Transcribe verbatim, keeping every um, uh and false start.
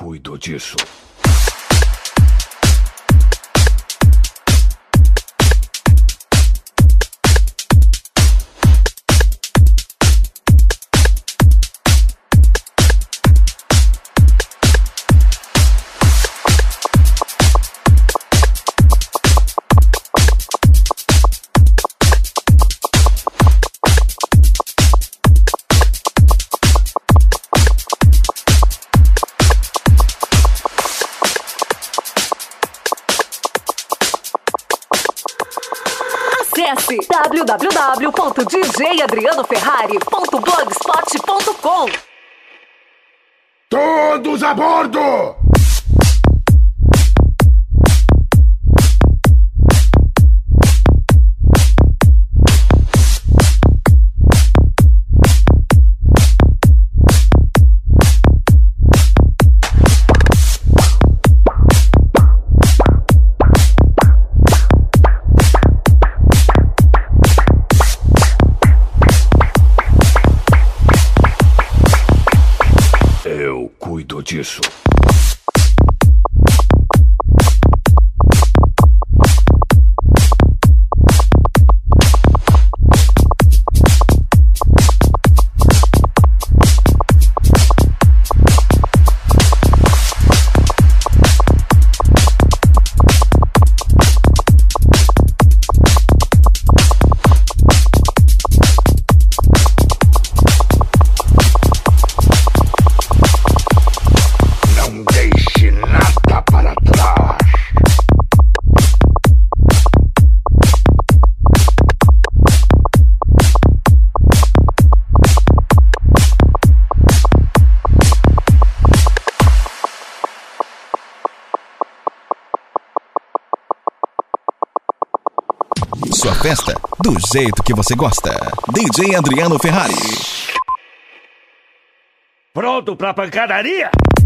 cuido disso. Acesse w w w ponto d j adriano ferrari ponto blogspot ponto com. Todos a bordo! Eu cuido disso. Não deixe nada para trás. Sua festa do jeito que você gosta. D J Adriano Ferrari. Pronto pra pancadaria?